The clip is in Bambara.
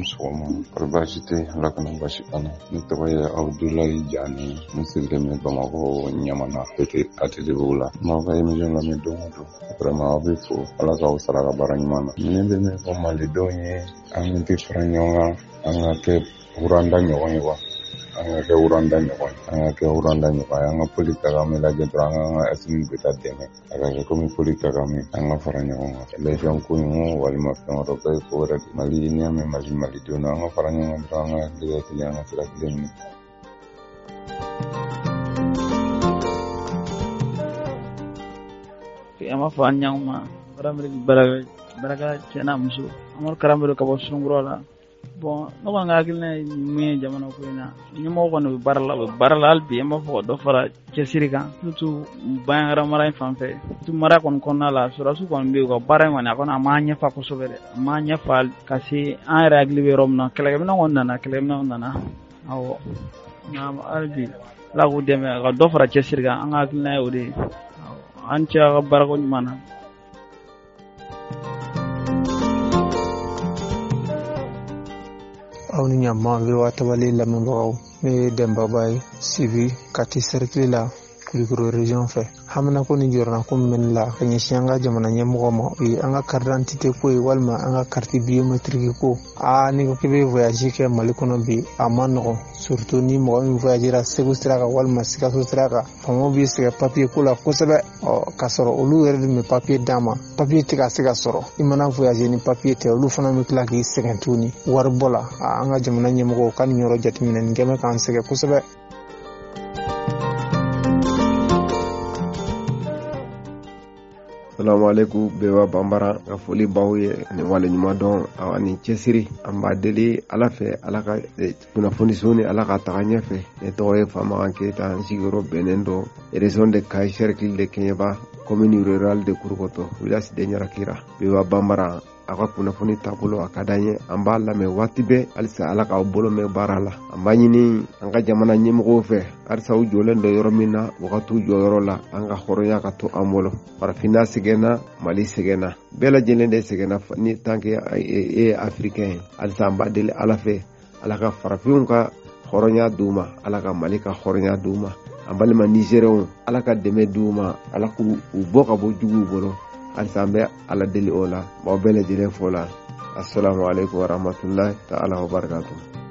sɔgɔma kɔri baasi tɛ Ala kana baasi kana ne tɔgɔ ye Abudulayi Jani ne sigilen bɛ Bamakɔ Ɲamana ATTBugu la n'aw ka émission lamɛn don o don vraiment aw bɛ fo Ala k'aw sara ka baara ɲuman na ne bɛ min fɔ malidenw ye an tɛ fara ɲɔgɔn kan an ka kɛ wuranda ɲɔgɔn ye wa an ka kɛ wuranda ɲɔgɔn ye an ka poli Kagame lajɛ dɔrɔn an ka Asimi Goyita dɛmɛ a ka kɛ komi poli Kagame an ka fara ɲɔgɔn kan élection ko in walima fɛn wɛrɛ bɛɛ ye ko wɛrɛ de Mali n'i y'a mɛn malidenw na an ka fara ɲɔgɔn kan dɔrɔn an ka hakili kɛ kelen an ka sira kelen minɛ. Ama fɔ an ɲangu ma baraka cɛna muso Amadu Karamɔrɔ ka bɔ Sunkura la bon ne kɔni ka hakilina ye min ye jamana ko in na ɲɛmɔgɔ kɔni bɛ baara la hali bi an b'a fɔ ka dɔ fara cɛsiri kan surtout Bayaŋara mara in fan fɛ surtout mara kɔni kɔnɔna la sɔrɔdasiw kɔni bɛ yen u ka baara in kɔni a kɔni a m'a ɲɛfa kosɛbɛ dɛ a m'a ɲɛfa ka se an yɛrɛ hakili bɛ yɔrɔ min na kɛlɛkɛminɛw nana awɔ nka hali bi Ala k'u dɛmɛ ka dɔ fara cɛsiri kan an ka hakilina ye o de ye an cɛ ka baarako ɲuman na. aw ni ɲama bɛ wa tabali lamɛnbagaw ne ye Dɛnbaba ye Sibi Kati cercle la Kulukoro région fɛ hamina ko ni jɔrɔna ko min la ka ɲɛsin an ka jamana ɲɛmɔgɔ ma o ye an ka carte d'identité ko ye walima an ka carte biométrique ko ni ko k'i bɛ voyage kɛ Mali kɔnɔ bi a ma nɔgɔn surtout ni mɔgɔ min voyagera Segu sira kan walima Sikaso sira kan faamaw b'i sɛgɛn papier ko la kosɛbɛ ka sɔrɔ olu yɛrɛ de bɛ papier d'a ma papier tɛ ka se ka sɔrɔ i mana voyager ni papier tɛ olu fana bɛ tila k'i sɛgɛn tuguni wari bɔ la an ka jamana ɲɛmɔgɔw ka nin yɔrɔ jateminɛ nin kɛmɛ k'an sɛgɛn kosɛbɛ. Assalamu alaikum bɛɛ banbara ka foli baw ye ni wale ɲuman dɔn ani cɛsiri an b'a deli Ala fɛ Ala ka kunnafoni soni Ala ka taga ɲɛfɛ ne tɔgɔ ye Famakan Keyita n sigiyɔrɔ bɛnnen dɔ région de Kayi cercle de Keɲeba commune rurale de Kurukoto village de Ɲarakira bɛɛ banbara a ka kunnafoni taabolo a ka d'an ye an b'a lamɛn waati bɛɛ halisa Ala k'aw bolo mɛn baara la an b'a ɲini an ka jamana ɲɛmɔgɔw fɛ halisa u jɔlen dɔ yɔrɔ min na u ka t'u jɔ yɔrɔ la an ka hɔrɔnya ka to an bolo farafinna sɛgɛnna Mali sɛgɛnna bɛɛ lajɛlen de sɛgɛnna ni tant que e ye africain ye halisa an b'a deli Ala fɛ Ala ka farafinw ka hɔrɔnya d'u ma Ala ka Mali ka hɔrɔnya d'u ma an balima Nigériens Ala ka dɛmɛ d'u ma Ala k'u bɔ ka bɔ juguw bolo halisa an bɛ Ala deli o la maaw bɛɛ lajɛlen fo la assalamu alaikum wa rahmatullahi ta'ala wa barakatuh.